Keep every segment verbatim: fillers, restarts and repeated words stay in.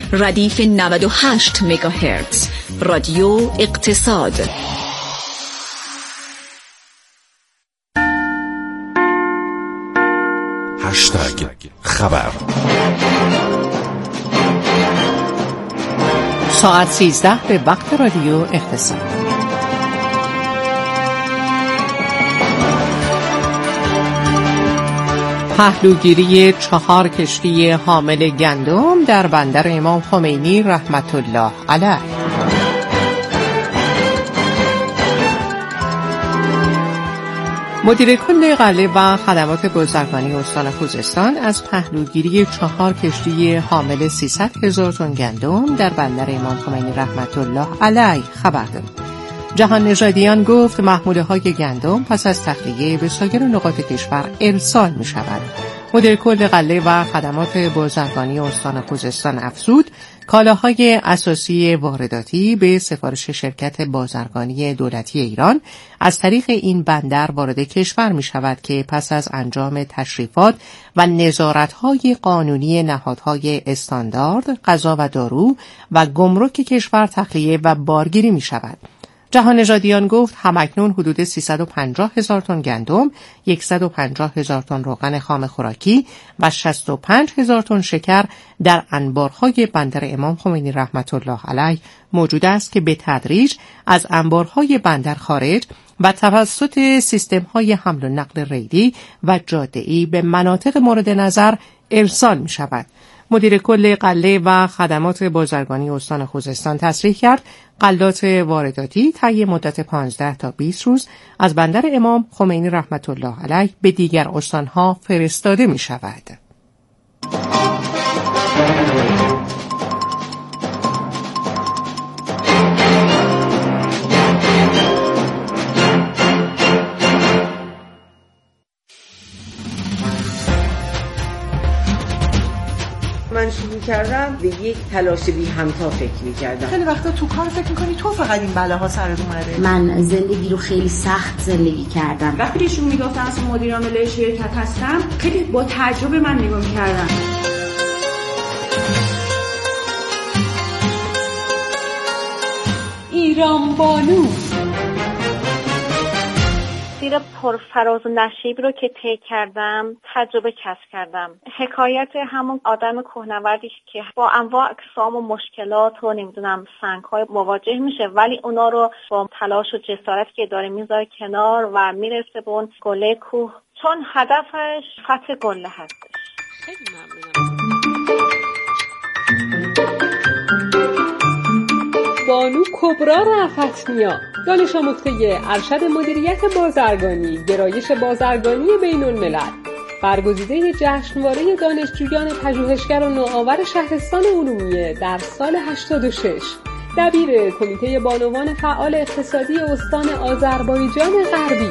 ردیف نود و هشت مگاهرتز. رادیو اقتصاد. هشتگ خبر. ساعت سیزده به وقت رادیو اقتصاد. پهلوگیری چهار کشتی حامل گندم در بندر امام خمینی رحمت الله علیه. مدیر کل قلعه و خدمات بازرگانی استان خوزستان از پهلوگیری چهار کشتی حامل سیصد هزار تن گندم در بندر امام خمینی رحمت الله علیه خبر داد. جهان نژادیان گفت محموله های گندم پس از تخلیه به سایر نقاط کشور ارسال می شود. مدیر کل قلعه و خدمات بازرگانی استان خوزستان افزود کالاهای اساسی وارداتی به سفارش شرکت بازرگانی دولتی ایران از طریق این بندر وارد کشور می شود که پس از انجام تشریفات و نظارت‌های قانونی نهادهای استاندارد، غذا و دارو و گمرک کشور تخلیه و بارگیری می شود. جهان نژادیان گفت همکنون حدود سیصد و پنجاه هزار تن گندم، صد و پنجاه هزار تن روغن خام خوراکی و شصت و پنج هزار تن شکر در انبارهای بندر امام خمینی رحمت الله علیه موجود است که به تدریج از انبارهای بندر خارج و توسط سیستم‌های حمل و نقل ریلی و جاده‌ای به مناطق مورد نظر ارسال می شود. مدیر کل قلعه و خدمات بازرگانی استان خوزستان تصریح کرد غلات وارداتی طی مدت پانزده تا بیست روز از بندر امام خمینی رحمت الله علیه به دیگر استانها فرستاده می شود. من شروع کردم به یک تلاش بی همتا فکر می‌کردم. خیلی وقتا تو کار فکر می‌کنی تو فقط این بلاها سرت اومده. من زندگی رو خیلی سخت زندگی کردم. وقتی ایشون میگفتن از مدیر عامل شرکت هستم، خیلی با تعجب من نگاه می‌کردم. ایران بانو مسیر پرفراز و نشیب رو که طی کردم تجربه کسب کردم. حکایت همون آدم کوهنوردی که با انواع اقسام و مشکلات و نمیدونم سنگ‌های مواجه میشه ولی اونا رو با تلاش و جسارتی که داره میذاره کنار و میرسه به اون قله کوه چون هدفش فتح قله هستش. خیلی ممنونم. بانو کبرا رفتنیا، دانش آموخته ارشد مدیریت بازرگانی، گرایش بازرگانی بین الملل، برگزیده جشنواره دانشجویان پژوهشگر و نوآور شهرستان ارومیه در سال هشتاد و شش، دبیر کمیته بانوان فعال اقتصادی استان آذربایجان غربی.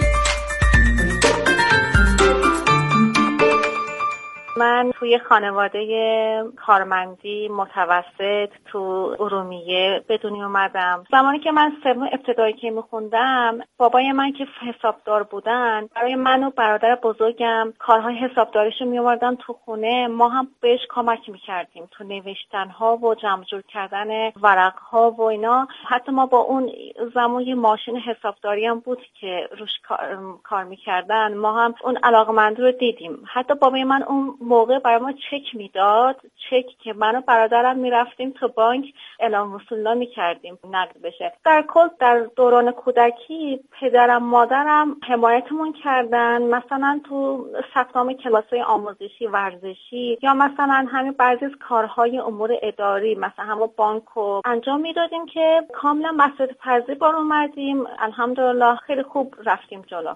من توی خانواده کارمندی متوسط تو ارومیه به دنیا اومدم. زمانی که من سوم ابتدایی که میخوندم بابای من که حسابدار بودن برای من و برادر بزرگم کارهای حسابداریشو میآوردن تو خونه، ما هم بهش کمک میکردیم تو نوشتنها و جمع جور کردن ورقها و اینا. حتی ما با اون زمان یه ماشین حسابداری هم بود که روش کار میکردن، ما هم اون علاقمندی رو دیدیم. حتی بابای من اون موقع برای ما چک میداد، چک که من و برادرم میرفتیم تو بانک اعلام وصول میکردیم نقد بشه. در کل در دوران کودکی پدرم مادرم حمایتمون کردن، مثلا تو ثبتنامه کلاس‌های آموزشی ورزشی یا مثلا همین بعضی از کارهای امور اداری مثلا همون بانک رو انجام میدادیم که کاملا مسئولیت پذیر بار اومدیم. الحمدلله خیلی خوب رفتیم جلو.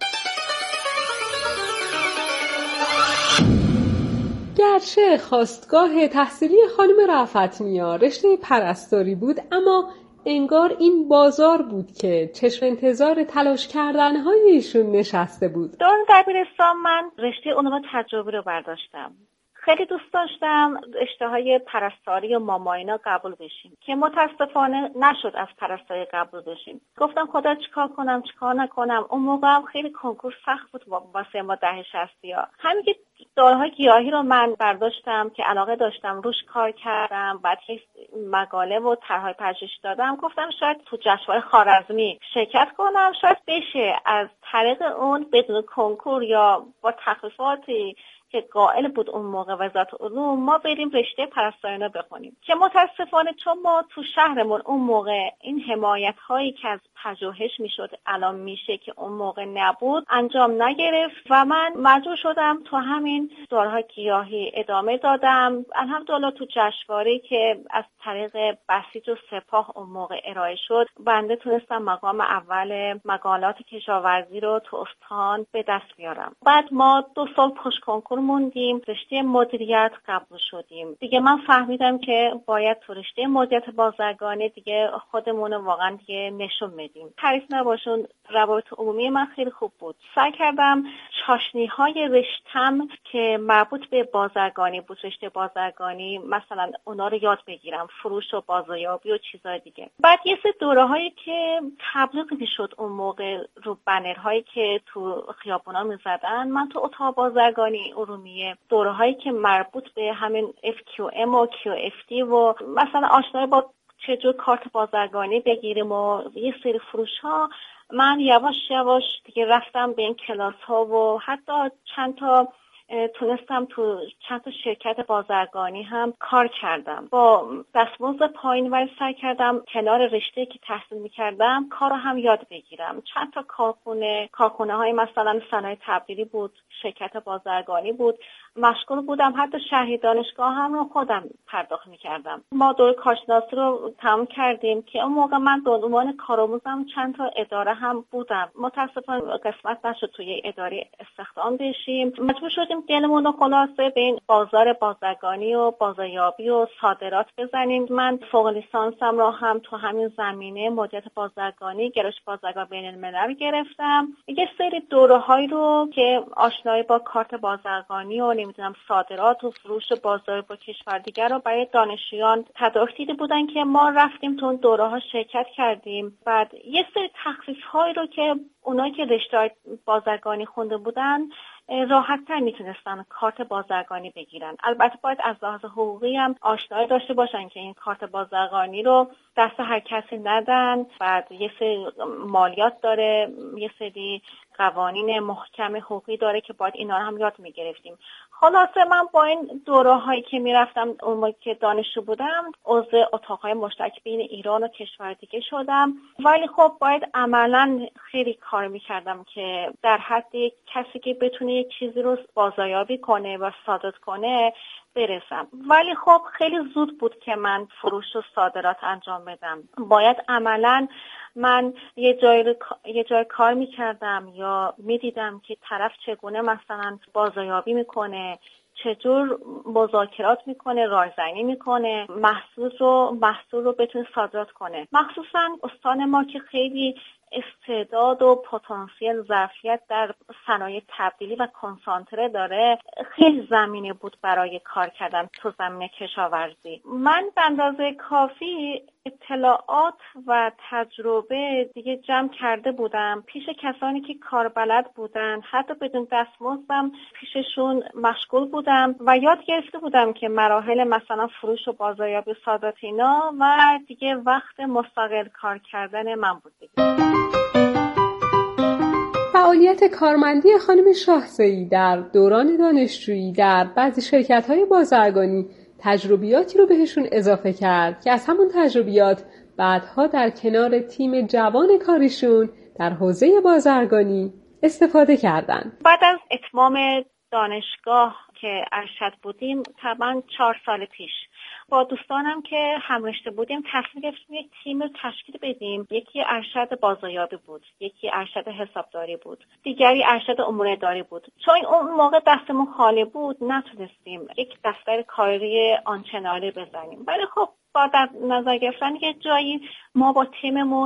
گرچه خواستگاه تحصیلی خانم رفتنیا رشته پرستاری بود، اما انگار این بازار بود که چشم انتظار تلاش کردنهای ایشون نشسته بود. دوران دبیرستان من رشته علوم تجربی رو برداشتم. خیلی دوست داشتم رشته‌های پرستاری و ماماینا قبول بشیم که متاسفانه نشد از پرستاری قبول بشیم. گفتم خدا چیکار کنم چیکار نکنم. اون موقع هم خیلی کنکور سخت بود واسه ما دهه شصتیا. همین که داروهای گیاهی رو من برداشتم که علاقه داشتم روش کار کردم، بعد یک مقاله و طرح‌های پژوهشی دادم، گفتم شاید تو جشنواره خوارزمی شرکت کنم، شاید بشه از طریق اون بدون کنکور یا با تخفیفاتی که قائل بود اون موقع وزارت علوم ما بریم رشته پرستارینا بخونیم. که متاسفانه چون ما تو شهرمون اون موقع این حمایت هایی که از پژوهش میشد الان میشه که اون موقع نبود انجام نگرفت و من مجبور شدم تو همین داروهای گیاهی ادامه دادم. الحمدلله تو جشنواره‌ای که از طریق بسیج و سپاه اون موقع ارائه شد بنده تونستم مقام اول مقالات کشاورزی رو تو استان به دست بیارم. بعد ما دو سال پشت کنکور موندیم، رشته مدیریت قبول شدیم. دیگه من فهمیدم که باید تو رشته مدیریت بازرگانی دیگه خودمون واقعا دیگه نشون بدیم. تعریف نباشون، روابط عمومی من خیلی خوب بود. سعی کردم چاشنی‌های رشتم که مربوط به بازرگانی بود، رشته بازرگانی، مثلا اونا رو یاد بگیرم، فروش و بازاریابی و چیزای دیگه. بعد یه سری دوره‌هایی که تبلیغ می‌شد اون موقع رو بنرهایی که تو خیابونا می‌زدن، من تو اتاق بازرگانی ارومیه دوره‌هایی که مربوط به همین اف کیو ام و کیو اف دی و مثلا آشنایی با چجور کارت بازرگانی بگیریم و یه سری فروش ها، من یواش یواش دیگه رفتم به این کلاس ها و حتی چند تا تونستم تو چند تا شرکت بازرگانی هم کار کردم. با دستمزد پایین ولی سعی کردم کنار رشته که تحصیل می‌کردم کارو هم یاد بگیرم. چند تا کارخونه کارخونه های مثلا صنایع تبدیلی بود، شرکت بازرگانی بود، مشغول بودم. حتی شهری دانشگاه هم رو خودم پرداخت می‌کردم. ما دوره کارشناسی رو تمام کردیم که اون موقع من به عنوان کارآموزم چند تا اداره هم بودم. متأسفانه قسمت نشد توی اداره استخدام بشیم. مجبور شدیم دلمون رو خلاصه به این بازار بازرگانی و بازاریابی و صادرات بزنیم. من فوق لیسانسم رو هم تو همین زمینه مدیریت بازرگانی، گرایش بازرگانی بین الملل گرفتم. یه سری دوره‌هایی رو که آشنایی با کارت بازرگانی و نمیدونم صادرات و فروش بازار با کشور دیگر رو برای دانشجویان تدارک دیده بودن که ما رفتیم تو اون دوره‌ها شرکت کردیم. بعد یه سری تخفیف‌هایی رو که اونایی که رشته بازرگانی خونده بودن راحت‌تر میتونستن کارت بازرگانی بگیرن. البته باید از لحاظ حقوقی هم آشنایی داشته باشن که این کارت بازرگانی رو دست هر کسی ندن. بعد یه سری مالیات داره، یه سری قوانین محکم حقوقی داره که باید اینا رو هم یاد میگرفتیم. خلاصه من با این دوره‌هایی که میرفتم اون موقع که دانشجو بودم عضو اتاق‌های مشترک بین ایران و کشور دیگه شدم، ولی خب باید عملاً خیلی کار میکردم که در حد کسی که بتونه یک چیزی رو بازاریابی کنه و صادرات کنه برسم. ولی خب خیلی زود بود که من فروش و صادرات انجام بدم. باید عملاً من یه جای رو یه جای کار میکردم یا میدیدم که طرف چگونه مثلا بازاریابی میکنه، چجور مذاکرات میکنه، رایزنی میکنه، محصول رو محصول رو بتونه صادرات کنه. مخصوصا استان ما که خیلی استعداد و پتانسیل ظرفیت در صنایع تبدیلی و کنسانتره داره، خیلی زمینه بود برای کار کردن تو زمینه کشاورزی. من به اندازه کافی اطلاعات و تجربه دیگه جمع کرده بودم پیش کسانی که کاربلد بودن، حتی بدون دستمزدم پیششون مشغول بودم و یاد گرفته بودم که مراحل مثلا فروش و بازاریابی و صادرات اینا و دیگه وقت مستقل کار کردن من بود دیگه. فعالیت کارمندی خانم شاهزئی در دوران دانشجویی در بعضی شرکت‌های بازرگانی تجربیاتی رو بهشون اضافه کرد که از همون تجربیات بعدها در کنار تیم جوان کاریشون در حوزه بازرگانی استفاده کردن. بعد از اتمام دانشگاه که ارشد بودیم تقریباً چهار سال پیش با دوستانم که همرشته بودیم تصمیم گرفتیم یک تیم رو تشکیل بدیم. یکی ارشد بازاریابی بود، یکی ارشد حسابداری بود، دیگری ارشد امور اداری بود. چون اون موقع دستمون خالی بود نتونستیم یک دفتر کاری آنچنانی بزنیم، ولی خب با در نظر گرفتن یه جایی ما با تیممون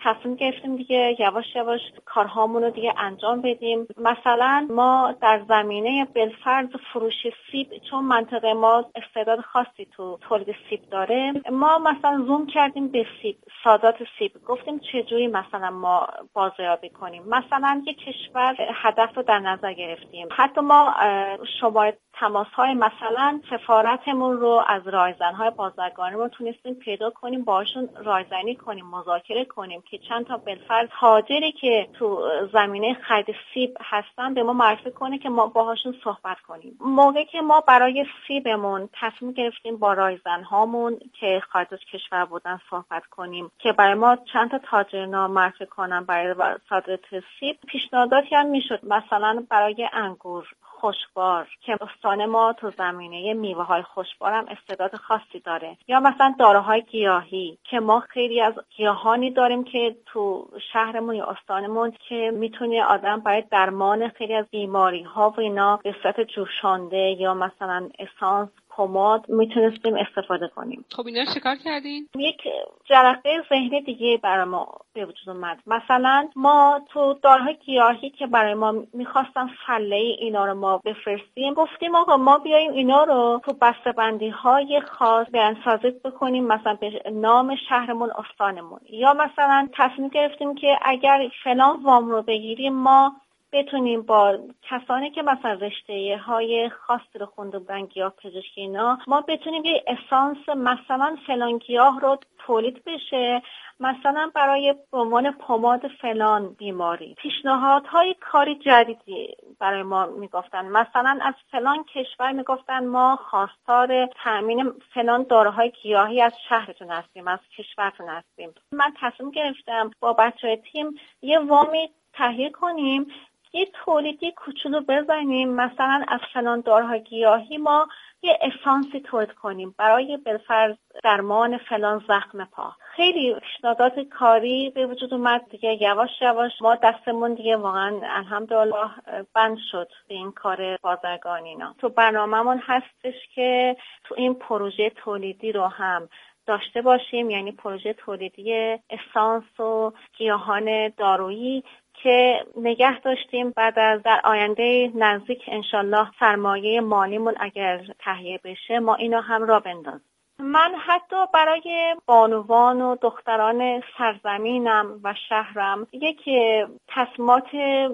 تصمیم گرفتیم دیگه یواش یواش کارهامون رو دیگه انجام بدیم. مثلا ما در زمینه بالفرض فروش سیب، چون منطقه ما استعداد خاصی تو تولید سیب داره، ما مثلا زوم کردیم به سیب، صادرات سیب. گفتیم چجوری مثلا ما بازاریابی کنیم. مثلا یک کشور هدف رو در نظر گرفتیم. حتی ما شماره تماس‌های مثلا سفارتمون رو از رایزن‌های بازرگانی رو تونستیم پیدا کنیم، باشون رایزنی کنیم، مذاکره کنیم که چند تا بالفرض تاجری که تو زمینه خرید سیب هستن به ما معرفی کنه که ما باهاشون صحبت کنیم. موقعی که ما برای سیبمون تصمیم گرفتیم با رایزن‌هامون که خارج از کشور بودن صحبت کنیم که برای ما چند تا تاجر نام معرفی کنن برای صادرات سیب، پیشنهاداتی هم میشد مثلا برای انگور خوشبار که استان ما تو زمینه میوه های خوشبار هم استعداد خاصی داره، یا مثلا داروهای گیاهی که ما خیلی از گیاهانی داریم که تو شهرمون یا استانمون که میتونه آدم برای درمان خیلی از بیماری ها و اینا به صورت جوشانده یا مثلا اسانس پماد میتونستیم استفاده کنیم. خب اینا رو چیکار کردین؟ یک جرقه ذهنی دیگه برای ما به وجود اومد. مثلا ما تو داروهای گیاهی که برای ما میخواستن فله اینا رو ما بفرستیم، گفتیم آقا ما بیایم اینا رو تو بسته‌بندی های خاص بیانسازی بکنیم، مثلا به نام شهرمون استانمون، یا مثلا تصمیم گرفتیم که اگر فلان وام رو بگیریم ما بتونیم با کسانی که مثلا رشته های خاصی رو خونده بودن، گیاه پزشکی اینا، ما بتونیم یه اسانس مثلا فلان گیاه رو تولید بشه مثلا برای به عنوان پماد فلان بیماری. پیشنهادهای کاری جدیدی برای ما میگفتن. مثلا از فلان کشور میگفتن ما خواستار تامین فلان داروهای گیاهی از شهرتون هستیم، از کشورتون هستیم. من تصمیم گرفتم با بچه‌های تیم یه وامی تهیه کنیم، یه تولیدی کوچولو بزنیم، مثلا از فلان داروهای گیاهی ما یه اسانسی تولید کنیم برای بالفرض درمان فلان زخم پا. خیلی پیشنهادات کاری به وجود اومد دیگه. یواش یواش ما دستمون دیگه واقعا الحمدلله بند شد به این کار بازرگانی اینا. تو برنامه‌مون هستش که تو این پروژه تولیدی رو هم داشته باشیم، یعنی پروژه تولیدی اسانس و گیاهان دارویی که نگه داشتیم بعد از در آینده نزدیک انشالله سرمایه مالیمون اگر تهیه بشه ما اینو هم را بندازیم. من حتی برای بانوان و دختران سرزمینم و شهرم یک تصمیمات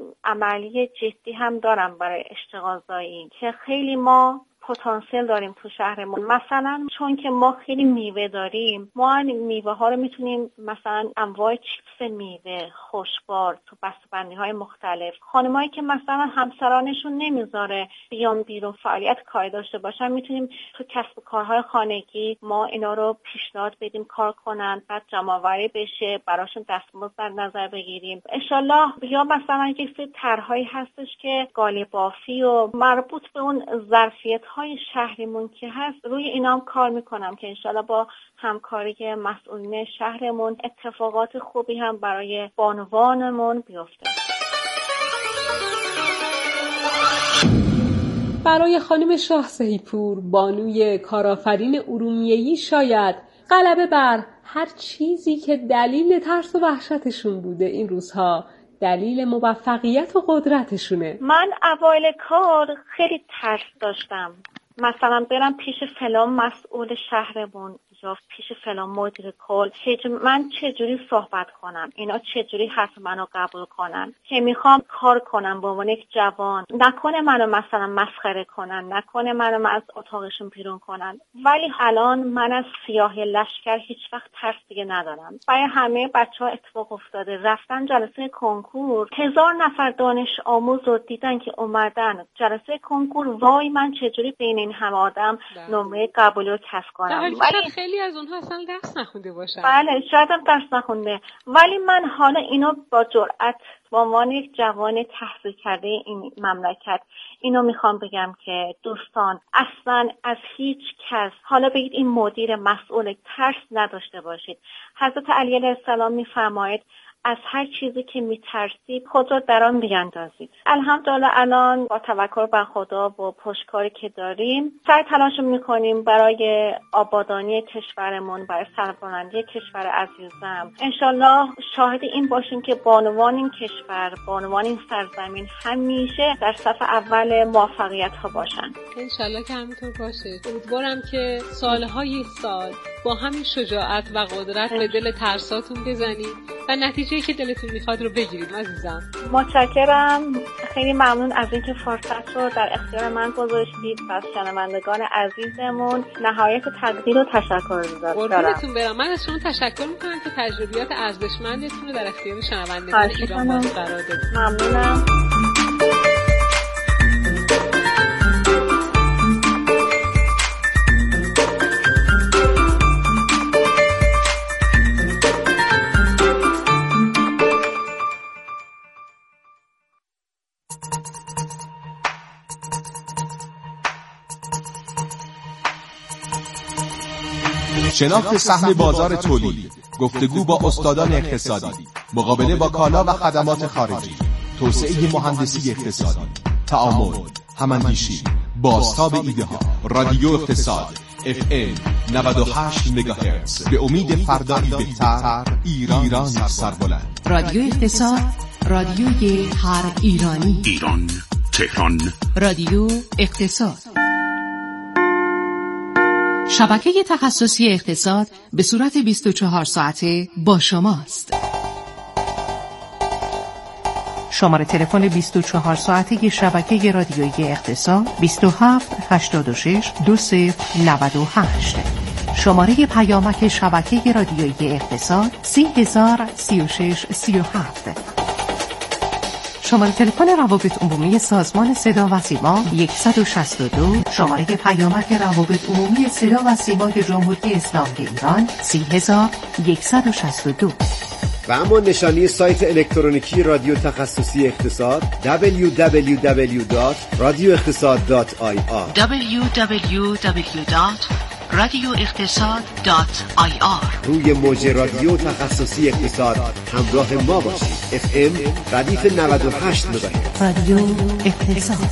عملی جدی هم دارم برای اشتغال زایی که خیلی ما پتانسیل داریم تو شهرمون. مثلا چون که ما خیلی میوه داریم، ما میوه ها رو میتونیم مثلا انواع چیپس میوه خوشبار تو بسته‌بندی های مختلف، خانمایی که مثلا همسرانشون نمیذاره بیان بیرون فعالیت کاری داشته باشن، میتونیم تو کسب و کارهای خانگی ما اینا رو پیشنهاد بدیم کار کنن، بعد جمع‌آوری بشه، براشون دستمزد در نظر بگیریم انشالله. یا مثلا یک سری طرحهایی هستش که قالی بافی و مربوط به اون ظرفیت های شهریمون که هست روی اینا هم کار میکنم که انشالله با همکاری مسئولین شهرمون اتفاقات خوبی هم برای بانوانمون بیفته. برای خانم شاه سهیپور، بانوی کارآفرین ارومیه‌ای، شاید غلبه بر هر چیزی که دلیل ترس و وحشتشون بوده این روزها دلیل موفقیت و قدرتشونه. من اوایل کار خیلی ترس داشتم، مثلا برم پیش فلان مسئول شهرمون یا پیش فلان مدیر کل، من چجوری صحبت کنم، اینا چجوری حرف منو قبول کنن که میخوام کار کنم به عنوان یک جوان، نکنه منو مثلا مسخره کنن، نکنه منو از اتاقشون بیرون کنن. ولی الان من از سیاه لشکر هیچ وقت ترس دیگه ندارم. برای همه بچه‌ها اتفاق افتاده، رفتن جلسه کنکور، هزار نفر دانش آموز رو دیدن که اومدن جلسه کنکور، وای من چجوری بین این همه آدم نمره قبولی رو کسب کنم. ولی خیلی از اونها اصلا درس نخونده باشن. بله شاید هم درس نخونده، ولی من حالا اینو با جرأت به عنوان یک جوان تحصیل کرده این مملکت اینو میخوام بگم که دوستان اصلا از هیچ کس، حالا بگید این مدیر مسئول، ترس نداشته باشید. حضرت علی علیه السلام میفرماید از هر چیزی که میترسید خود را در آن بیاندازید. الحمدلله الان با توکل بر خدا با پشتکاری که داریم سعی تلاش میکنیم برای آبادانی کشورمون، برای سربلندی کشور عزیزم. انشالله شاهد این باشیم که بانوان این کشور، بانوان این سرزمین همیشه در صف اول موفقیت ها باشن. انشالله که همینطور باشه. امیدوارم که سالهای سال با همین شجاعت و قدرت به دل ترساتون بزنید و نتیجه‌ای که دلتون میخواد رو بگیرید عزیزم. متشکرم. خیلی ممنون از اینکه فرصت رو در اختیار من گذاشتید و از شنوندگان عزیزمون نهایت تقدیر و تشکر دارم. قربونتون برم. من از شما تشکر میکنم که تجربیات ارزشمندتون رو در اختیار شنوندگان ایران باز قرار دادید. ممنونم. شناخت سهم بازار تولید، گفتگو با استادان اقتصادی، مقابله با کالا و خدمات خارجی، توسعه مهندسی اقتصادی، تعامل، هماندیشی، بازتاب ایده ها. رادیو اقتصاد اف ام نود و هشت مگاهرتز، به امید فردایی بهتر، ایران سربلند. رادیو اقتصاد، رادیوی هر ایرانی. ایران، تهران. رادیو اقتصاد، شبکه تخصصی اقتصاد به صورت بیست و چهار ساعته با شماست. شماره تلفن بیست و چهار ساعته شبکه رادیویی اقتصاد بیست و هفت هشتاد و شش دو صفر نود و هشت. شماره پیامک شبکه رادیویی اقتصاد سی هزار سی و شش سی و هفت. شماره تلفن روابط عمومی سازمان صدا و سیما صد و شصت و دو. شماره پیامک روابط عمومی صدا و سیمای جمهوری اسلامی ایران سی هزار صد و شصت و دو. و اما نشانی سایت الکترونیکی رادیو تخصصی اقتصاد دبلیو دبلیو دبلیو دات رادیو اقتصاد دات آی آر دبلیو دبلیو دبلیو دات رادیو اقتصاد دات آی آر. روی موج رادیو تخصصی اقتصاد همراه ما باشید. اف ام ردیف نود و هشت مگاهرتز. رادیو اقتصاد.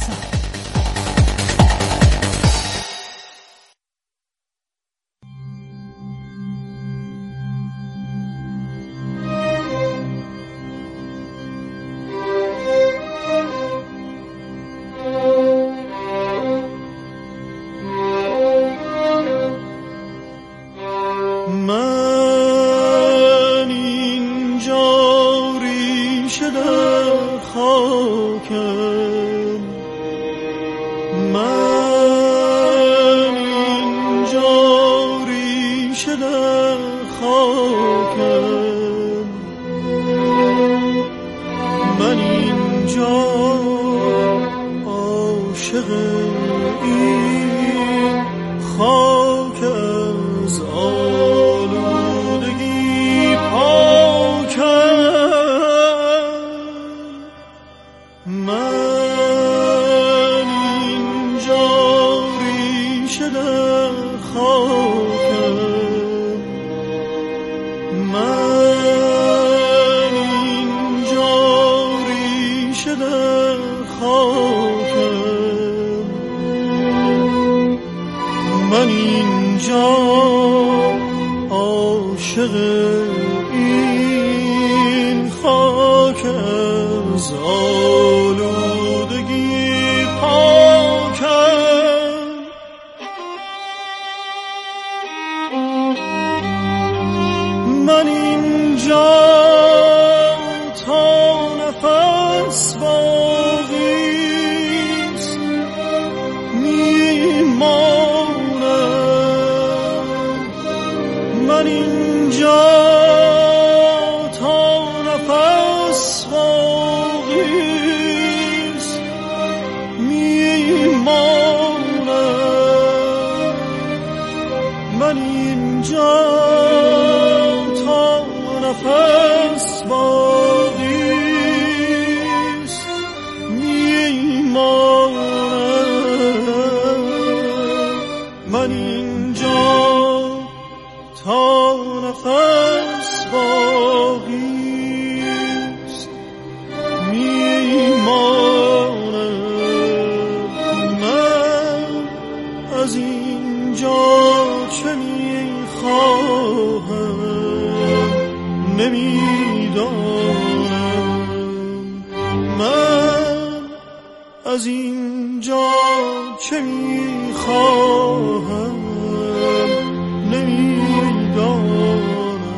تا نفس باقی خواهم نمیدانم من از اینجا چه میخواهم نمیدانم.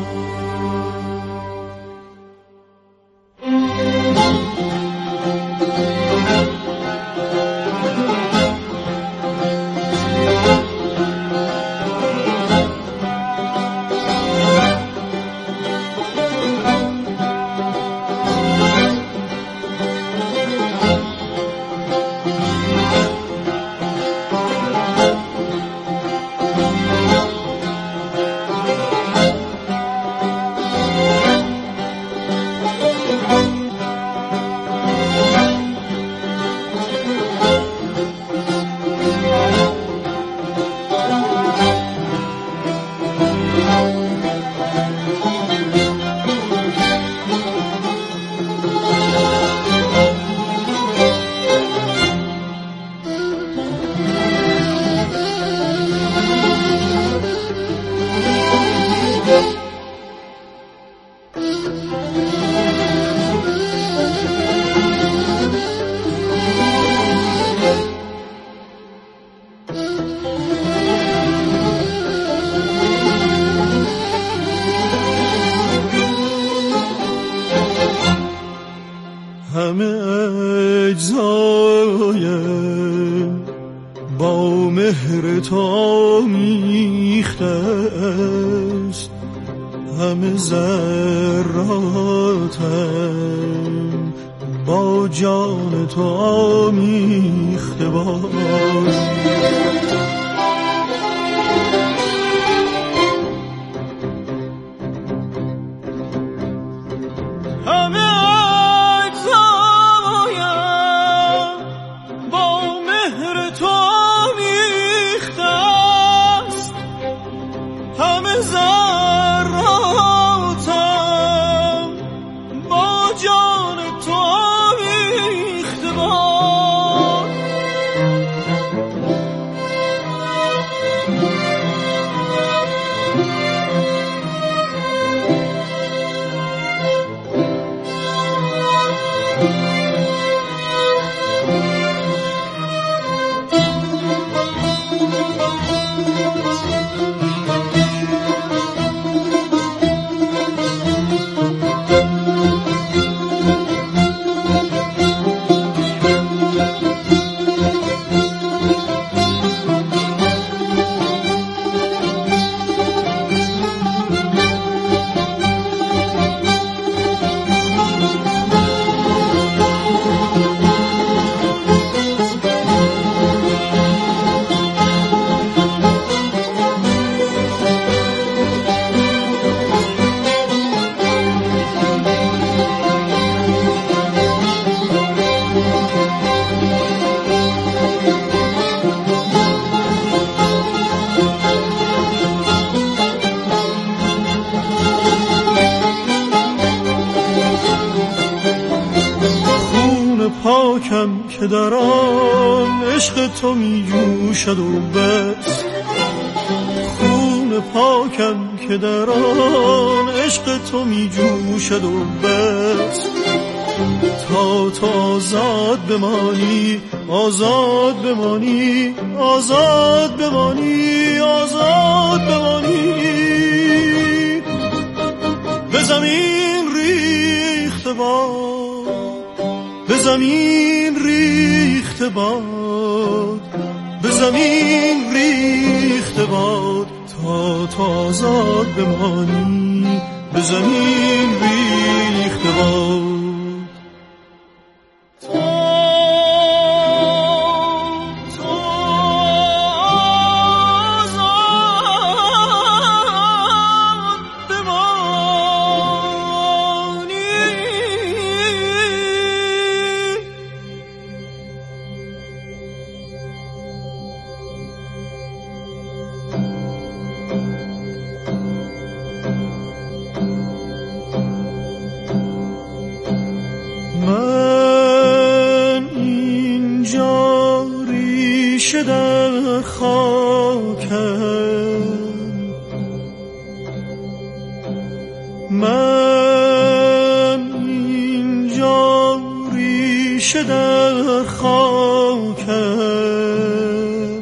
که در آن عشق تو می جوشد و بس، خون پاکم که در آن عشق تو می جوشد و بس، تا تو آزاد بمانی آزاد بمانی آزاد بمانی آزاد بمانی. به زمین ریخته باد، به زمین ریخته باد، به زمین ریخته باد، تا تو آزاد بمانی به زمین ریخته باد. من اینجا ریشه در خاکم،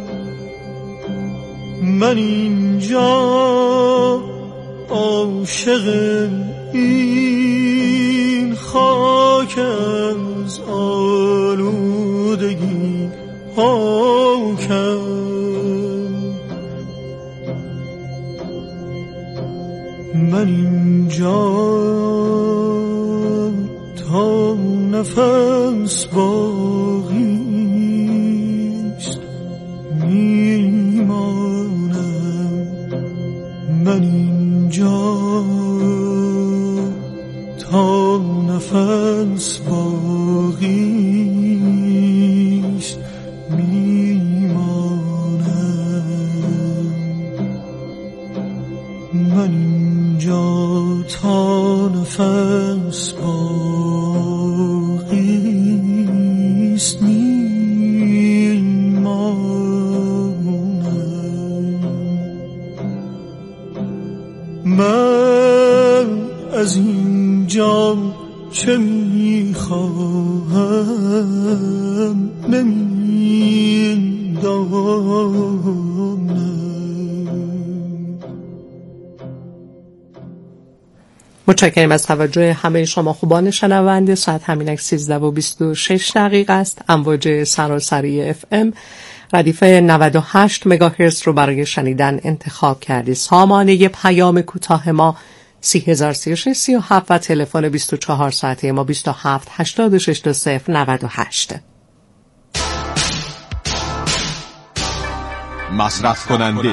من اینجا عاشق این خاک از آلودگی پاکم. من اینجا تا نفس باقیست میمانم، من اینجا تا نفس باقیست میمانم، من اینجا تا نفس باقیست میمانم. من از اینجا چه میخواهم نمیدانم. متشکرم از توجه همه شما خوبان شنونده. ساعت همینک سیزده و بیست و شش دقیقه است. امواج سراسری اف ام ردیف نود و هشت مگاهرتز رو برای شنیدن انتخاب کردید. سامانه پیام کوتاه ما سی هزار سی و شش سی و هفت و تلفن بیست و چهار ساعته ما بیست و هفت هشتاد و شش صفر نود و هشت. مصرف کننده،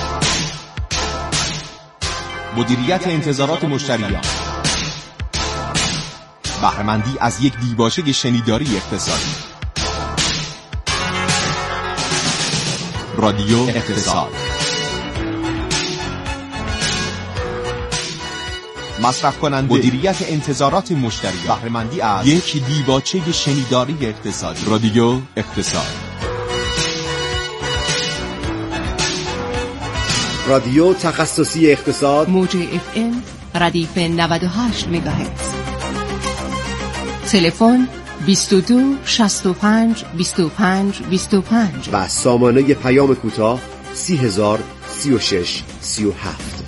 مدیریت انتظارات مشتریان، بهره‌مندی از یک دیباچه شنیداری اقتصادی. رادیو اقتصاد. مصرف کننده، مدیریت انتظارات مشتریان، بهره‌مندی از یک دیباچه شنیداری اقتصادی. رادیو اقتصاد. رادیو تخصصی اقتصاد، موج اف ام ردیف نود و هشت مگاهرتز. تلفن بیست و دو شصت و پنج بیست و پنج بیست و پنج و سامانه پیام کوتاه سی هزار سی و شش سی و هفت.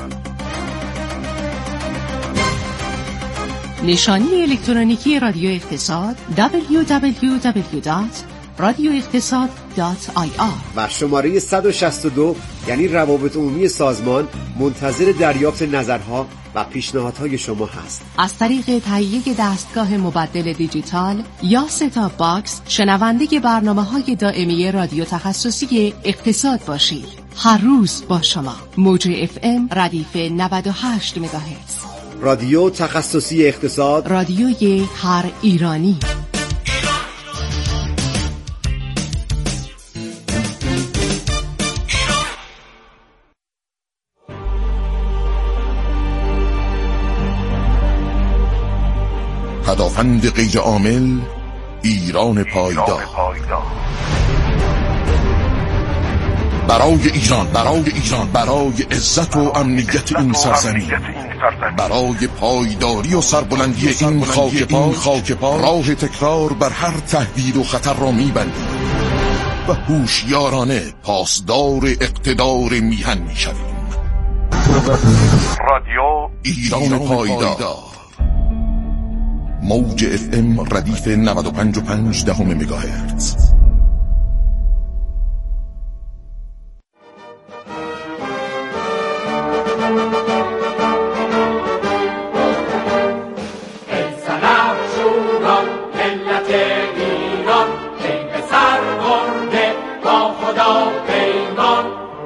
نشانی الکترونیکی رادیو اقتصاد دبلیو دبلیو دبلیو دات رادیو اقتصاد دات آی آر و شماره صد و شصت و دو یعنی روابط عمومی سازمان منتظر دریافت نظرها و پیشنهادهای شما هست. از طریق تهیه دستگاه مبدل دیجیتال یا ستاپ باکس شنونده برنامه‌های دائمی رادیو تخصصی اقتصاد باشید. هر روز با شما. موج اف ام ردیف نود و هشت مگاهرتز. رادیو تخصصی اقتصاد، رادیوی هر ایرانی. پدافند غیر عامل، ایران پایدار. برای ایران، برای ایران، برای عزت و امنیت این سرزمین، برای پایداری و سربلندی این خاک پاک، راه تکرار بر هر تهدید و خطر را می‌بندیم و هوشیارانه پاسدار اقتدار میهن می‌شویم. رادیو ایران پایدار، موج اف ام ردیف نود و پنج و پنج دهم مگاهرتز.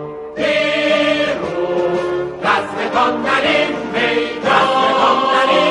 رزمتان در این میدان،